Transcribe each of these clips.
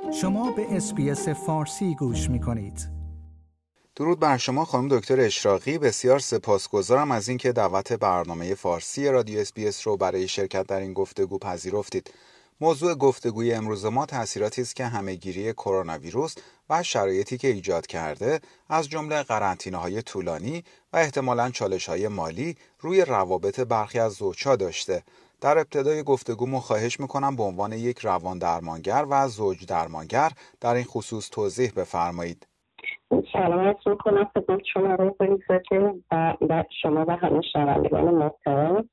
شما به اس‌بی‌اس فارسی گوش می‌کنید. درود بر شما خانم دکتر اشراقی. بسیار سپاسگزارم از اینکه دعوت برنامه فارسی رادیو اس‌بی‌اس رو برای شرکت در این گفتگو پذیرفتید. موضوع گفتگوی امروز ما تأثیراتی است که همه‌گیری کرونا ویروس و شرایطی که ایجاد کرده از جمله قرنطینه‌های طولانی و احتمالاً چالش‌های مالی روی روابط برخی از زوج‌ها داشته. در ابتدای گفتگومو خواهش میکنم به عنوان یک روان درمانگر و زوج درمانگر در این خصوص توضیح بفرمایید. سلام عرض میکنم خدمت شما آقای پریزاده و شما و همه شنوندگان محترم.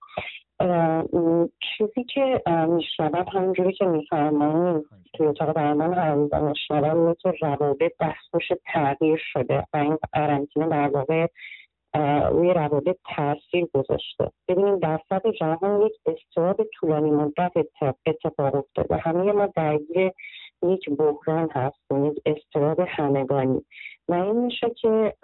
چیزی که میشنوم همونجوری که میفرمایید توی اتاق درمان هر روز میشنوم اینه که روابط دستخوش تغییر شده و این قرنطینه در واقع روی روابط تاثیر گذاشته. ببینید در سطح جهان یک اضطراب طولانی مدت اتفاق افتاده و همه ما درگیر یک بحران هستیم، یک اضطراب همگانی و این میشه که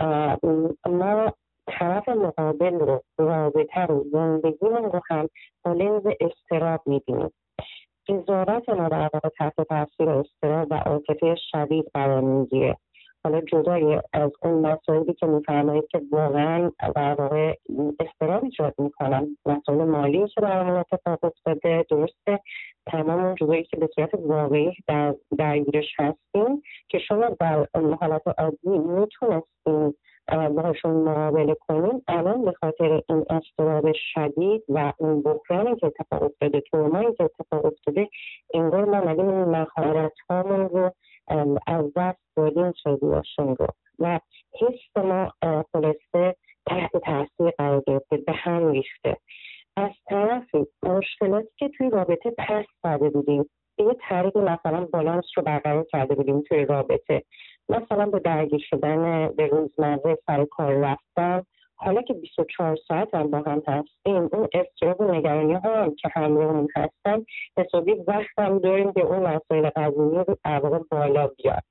ما طرف مقابل رو، رابطه رو، زندگیمون رو هم با لنز اضطراب میبینیم. قضاوت ما در واقع تحت تاثیر اضطراب و عاطفه شدید قرار میگیره. حالا جدای از اون مسائلی که میفرمایید که واقعا در واقع اضطراب ایجاد میکنن، مسائل مالی که برامون اتفاق افتاده، درسته تمام اون جدایی که به صورت واقعی درگیرش هستیم که شما در حالت عادی میتونستیم باشون معامله کنیم، الان به خاطر این اضطراب شدید و اون بحرانی که اتفاق افتاده، ترومایی که اتفاق افتاده، انگار ما مدیم این مهارت هامون رو از دست دادیم شدیدشون رو و حس ما خلاصه تحت تاثیر قرار گرفته، به هم ریخته. از طرفی مشکلاتی که توی رابطه پس زده بودیم، یه طریق مثلا بالانس رو برقرار کرده بودیم توی رابطه، مثلا به درگیر شدن به روزمره سر کار رفتن، حالا که 24 ساعت هم با هم هستیم، اون اضطراب و نگرانی ها هم که همراهمون هستن، حسابی وقت هم داریم که اون مسائل قضایی رو در واقع بالا بیاد.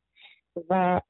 و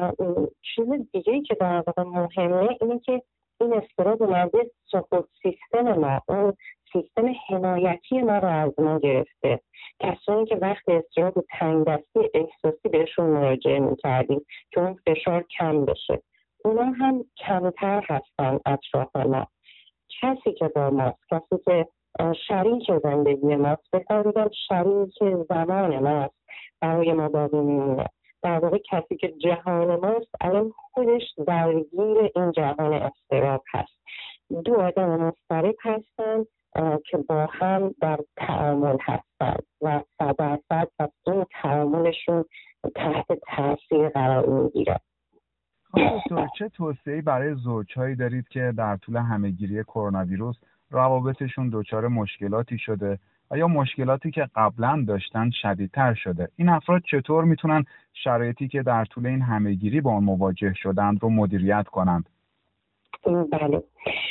چیز دیگه‌ای که در واقع مهمه اینه که این اضطراب اومده ساپورت سیستم ما، اون سیستم حمایتی ما رو از ما گرفته. کسانی که وقت اضطراب و تنگ دستی احساسی بهشون مراجعه می‌کردیم که اون فشار کم بشه، اونا هم کمتر هستن اطراف ما. کسی که با ماست، کسی که شریک زندگی ماست، به‌کار شریک زمان ماست، برای ما باقی میمونه. در واقع کسی که جهان ماست الان خودش درگیر این جهان اضطراب هست. دو آدم مضطرب هستن که با هم در تعامل هستن و 100% از این تعاملشون تحت تاثیر قرار میگیره. دکتر، چه توصیه‌ای برای زوج‌هایی دارید که در طول همه‌گیری کرونا ویروس روابطشون دچار مشکلاتی شده و یا مشکلاتی که قبلا داشتن شدیدتر شده؟ این افراد چطور میتونن شرایطی که در طول این همه‌گیری با آن مواجه شدند رو مدیریت کنند؟ بله،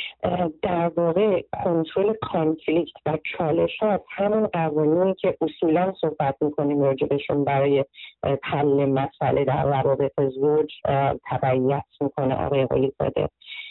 در واقع کنترل کانفلیکت و چالش ها از همون قوانینی که اصولا صحبت میکنیم راجبشون برای حل مسئله در روابط زوج تبعیت میکنه آقای قلیزاده.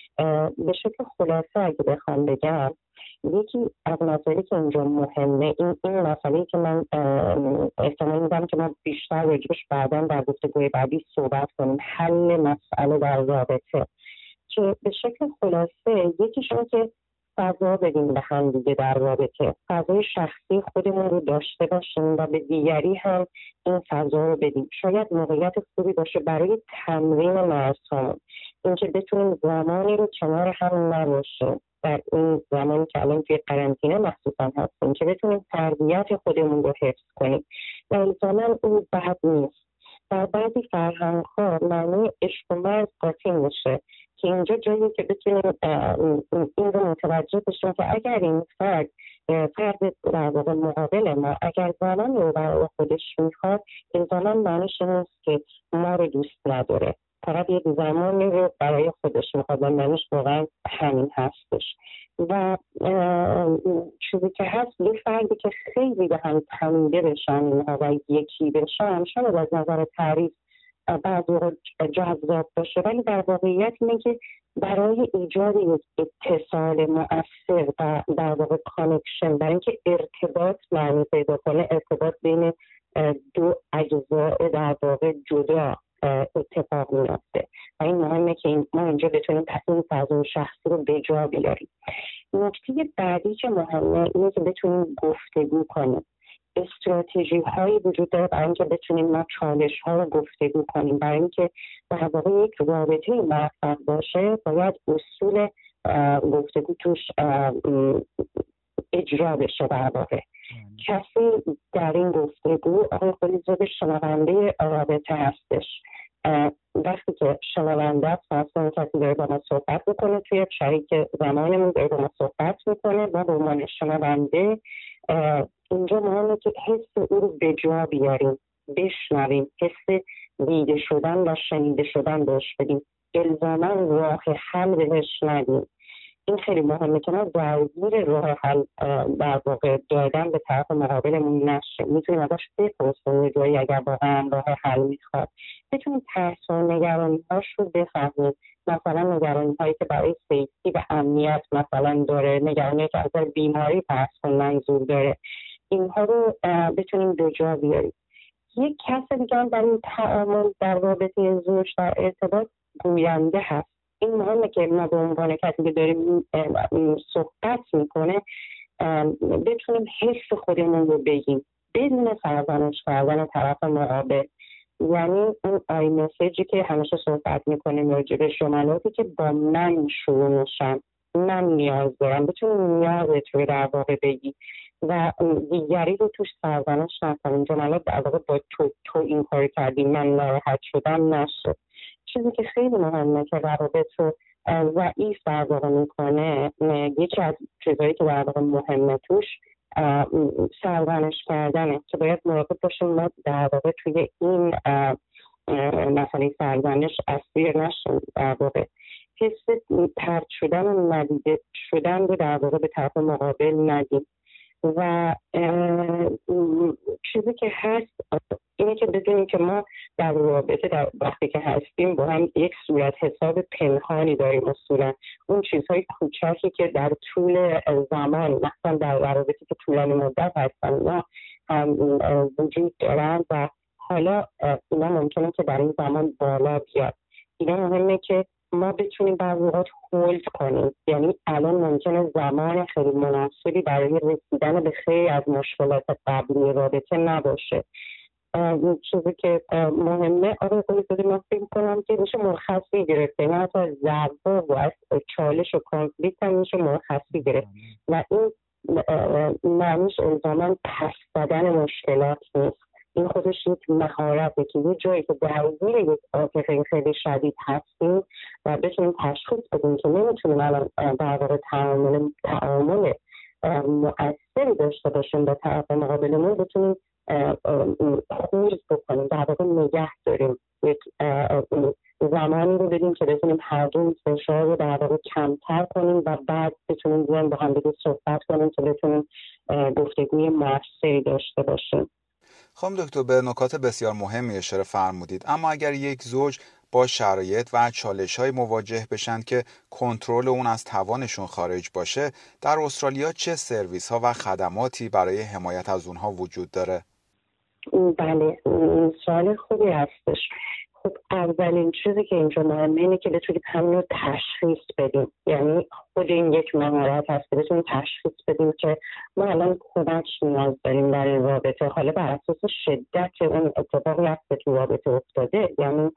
به شکل خلاصه اگه بخوام بگم، یکی از مسائلی که اینجا مهمه این مسئله که من احتمال میدم که ما بیشتر راجبش بعدا در گفتگوی بعدی صحبت کنیم، حل مسئله در رابطه، که به شکل خلاصه یکیشون که فضا بدیم به هم دیگه در رابطه، فضای شخصی خودمون رو داشته باشیم و به دیگری هم این فضا رو بدیم. شاید موقعیت خوبی باشه برای تمرین مرزهامون، اینکه بتونیم زمانی رو کنار هم نباشیم در این زمانی که الان توی قرنطینه مخصوصا هستیم، که بتونیم تربیت خودمون رو حفظ کنیم و الزاماً اون بد نیست. در بعضی فرهنگ‌ها معنی عشق و مرز قاطی میشه که اینجا جایی که بتونیم این رو متوجه بشیم که اگر این فرد در واقع مقابل ما اگر زمان رو برای خودش میخواد، این زمان معنیش نیست که ما رو دوست نداره، فقط یک زمانی رو برای خودش میخواد و معنیش واقعا همین هستش. و چیزی که هست، یه فردی که خیلی به هم تمیده بشن و یکی بشن، شاید از نظر تعریف بعضی رو جذاب باشه، ولی در واقعیت اینه که برای ایجاد یک اتصال مؤثر و در واقع کانکشن، برای اینکه ارتباط معنی پیدا کنه، ارتباط بین دو اجزاء در واقع جدا اتفاق میفته و این مهمه که ما اینجا بتونیم این فضای شخصی رو به جا بیاریم. نکته بعدی که مهمه اینه که بتونیم گفتگو کنیم. استراتژی هایی وجود داره برای اینکه بتونیم ما چالش ها رو گفتگو کنیم. برای اینکه در واقع یک رابطه موفق باشه باید اصول گفتگو توش اجرا بشه. در واقع کسی در این گفتگو آقای خلیزاده شنونده رابطه هستش. وقتی که شنونده است کسی داره با ما صحبت میکنه، توی شریک زمانمون داره با ما صحبت میکنه و به عنوان شنونده اینجا مهمه که حس او رو به جا بیاریم، بشنویم، حس دیده شدن و شنیده شدن بهش بدیم، الزاما راه حل بهش ندیم. این خیلی مهمه که ما درگیر راه حل در واقع دادن به طرف مقابلمون نشه. میتونیم ازش بپرسیم یه جایی اگر واقعا راه حل میخواد، بتونیم ترس و نگرانی‌هاش رو بفهمیم. مثلا نگرانی‌هایی که برای سیفتی و امنیت مثلا داره، نگرانی که از بیماری فرض کن منظور داره، اینها رو بتونیم به جا بیاریم. یک کس دیگه هم در این تعامل در رابطه زوج در ارتباط گوینده هست. این مهمه که ما به عنوان کسی که داریم صحبت میکنه بتونیم حس خودمون رو بگیم بدون سرزنش کردن طرف مقابل. یعنی اون آی مسیجی که همیشه صحبت میکنیم راجع به جملاتی که با من شروع میشن، من نیاز دارم، بتونیم نیازت رو در واقع بگی و دیگری رو توش سرزنش نکنیم. جملات در واقع با تو این کار کردی من ناراحت شدم نشه. چیزی که خیلی مهمه که روابط رو ضعیف در واقع میکنه، یکی از چیزایی که در واقع مهمه توش سرزنش کردنه که باید مراقب باشیم ما در واقع توی این مسئله سرزنش اسیر نشیم. در واقع حس پرت شدن و ندیده شدن رو در واقع به طرف مقابل ندیم. و چیزی که هست اینه که بدونیم که ما در رابطه در وقتی که هستیم با هم یک صورت حساب پنهانی داریم. اصولا اون چیزهای کوچکی که در طول زمان مثلا در روابطی که طولانی مدت هستن ما هم وجود دارن و حالا اینا ممکنه که در این زمان بالا بیاد. اینا مهمه که ما بتونیم بعضی اوقات هولد کنیم. یعنی الان ممکنه زمان خیلی مناسبی برای رسیدن به خیلی از مشکلات قبلی رابطه نباشه. چیزی که مهمه آقای خلیزاده من فکر کنم که میشه مرخصی گرفته، نه حتی از ضربه و از چالش و کانفلیکت هم میشه مرخصی گرفت و این معنیش الزاما پس زدن مشکلات نیست. این خودش یک مهارته که یه جایی که درگیر یک عاطفه خیلی شدید هستیم و بتونیم تشخیص بدیم که نمیتونیم الان در واقع تعامل مؤثری داشته باشیم به طرف مقابلمون، بتونیم خوز بکنیم، در واقع نگه داریم، یک زمانی رو بدیم که بتونیم هر دو فشار رو در واقع کمتر کنیم و بعد بتونیم بیان با هم دیگه صحبت کنیم که بتونیم گفتگوی موثری داشته باشیم. خانم دکتر به نکات بسیار مهمی اشاره فرمودید، اما اگر یک زوج با شرایط و چالش‌های مواجه بشن که کنترل اون از توانشون خارج باشه، در استرالیا چه سرویس‌ها و خدماتی برای حمایت از اونها وجود داره؟ بله، سوال خوبی هستش. خب اولین چیزی که اینجا مهمه اینه که بتونیم همین رو تشخیص بدیم. یعنی خود این یک مهارت هست که بتونیم تشخیص بدیم که ما الان کمک نیاز داریم در این رابطه، حالا بر اساس شدت اون اتفاقی هست که تو رابطه افتاده. یعنی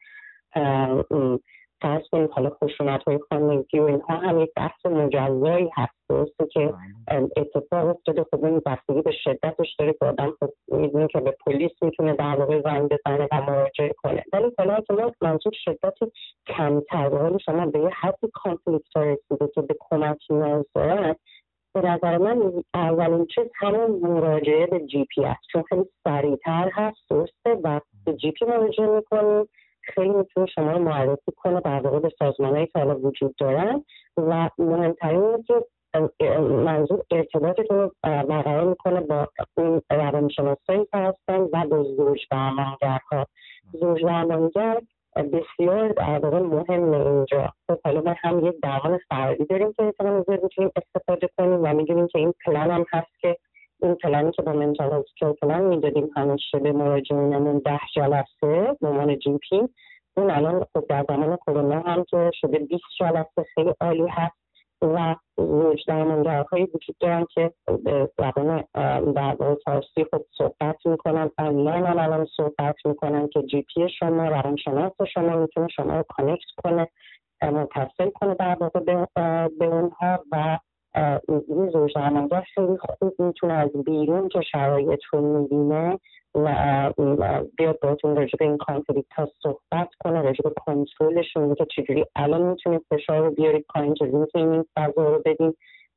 فرض کنید حالا خشونت‌های خانگی و اینها هم یک بحث مجزایی هست درسته که اتفاق افتاده. خب این بستگی به شدتش داره که آدم خب میدونه که به پلیس میتونه در واقع زنگ بزنه و مراجعه کنه، ولی حالا که ما منظور شدتی کمتر به حال شما به یه حدی کانفلیکت رسیده که به کمک نیاز دارن، به نظر من اولین چیز همون مراجعه به جی پی است، چون خیلی سریعتر هست درسته و به جی پی مراجعه میکنید خیلی میتونه شما رو معرفی کنه در واقع به سازمان‌هایی که حالا وجود دارن و مهمترین اینه که منظور ارتباطتون رو برقرار میکنه با اون روانشناسایی که هستن و با زوج درمانگرها. زوج درمانگر بسیار در واقع مهمه اینجا. خب حالا ما هم یک درمان فردی داریم که احتمال زیاد میتونیم استفاده کنیم و میدونیم که این پلن هم هست که این پلنی که با منتال هسپیتال پلن میدادیم همیشه به مراجعینمون 10 جلسه به عنوان جی پی، اون الان خب در زمان کرونا هم که شده 20 جلسه خیلی عالی هست و زوج درمانگرهایی وجود دارن که زبان در فارسی خود صحبت میکنن، آنلاین هم الان صحبت میکنن که جی پی شما، روانشناس شما میتونه شما رو کانکت کنه، متصل کنه در واقع به اونها و این زوج درمانگر خیلی خوب میتونه از بیرون که شرایط رو میبینه و بیاد باهاتون راجع به این کانفلیکت ها صحبت کنه، راجع به کنترلشون که چجوری الان میتونید فشار رو بیارید پایین، چجوری میتونید این فضا رو بدین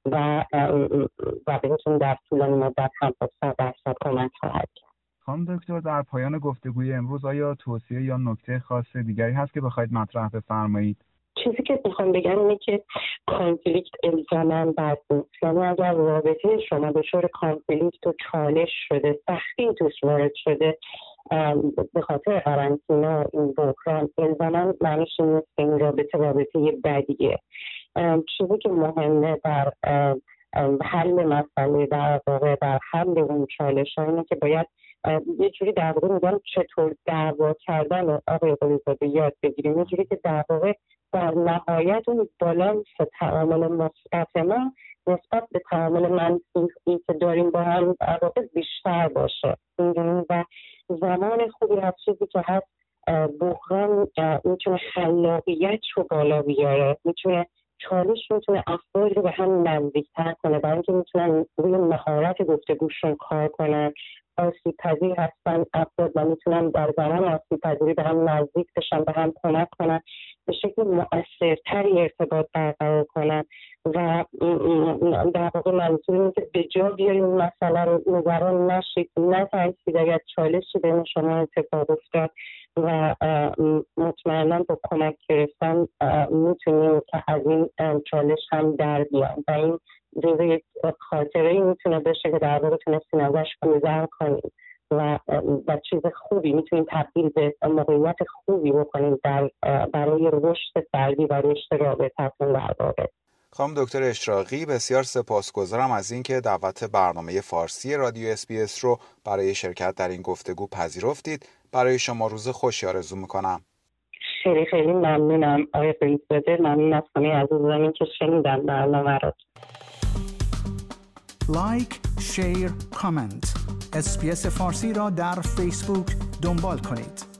و بهتون در طولانی مدت هم 100% کمک خواهد کرد. خانم دکتر، در پایان گفتگوی امروز آیا توصیه یا نکته خاص دیگری هست که بخواید مطرح بفرمایید؟ چیزی که میخوام بگم اینه که کانفلیکت الزاماً بد نیست. یعنی اگر رابطه شما دچار کانفلیکت و چالش شده، سختی توش وارد شده به خاطر قرنطینه و این بحران، الزاماً معنیش این نیست که این رابطه بدیه. چیزی که مهمه در حل مسئله در واقع در حل اون چالش ها اینه که باید یه جوری در واقع میگم چطور دعوا کردن و آقای قلیزاده یاد بگیریم، یه جوری که در واقع در نهایت اون بالانس تعامل مثبت ما نسبت به تعامل منفی که داریم با هم در واقع بیشتر باشه. و زمان خوبی هست، چیزی که هست بحران میتونه خلاقیت رو بالا بیاره، میتونه چالش میتونه افراد رو به هم نزدیک‌تر کنه، برای اینکه میتونن روی مهارت گفتگوشون کار کنن، آسیب پذیر هستن افراد و میتونن در زمان آسیب پذیری به هم نزدیک بشن، به هم کمک کنن، به شکل مؤثرتری ارتباط برقرار کنن و در واقع منظور اینه که به جا بیاریم مسئله رو نگران نشید، نترسید اگر چالشی بین شما اتفاق افتاد و مطمئنا با کمک گرفتن میتونیم که از این چالش هم در بیان و این جزو یک خاطره‌ای میتونه بشه که در واقع تونستین ازش گذر کنید و چیز خوبی میتونید تبدیل به موقعیت خوبی بکنید برای رشد فردی و رشد رابطه‌تون در واقع. خانم دکتر اشراقی، بسیار سپاسگزارم از اینکه دعوت برنامه فارسی رادیو SBS رو برای شرکت در این گفتگو پذیرفتید. برای شما روز خوشی آرزو میکنم. خیلی خیلی ممنونم آقای قلیزاده، ممنون از همه عزیزانی که شنیدن برنامه رو. لایک، شیر، کامنت. SBS فارسی را در فیسبوک دنبال کنید.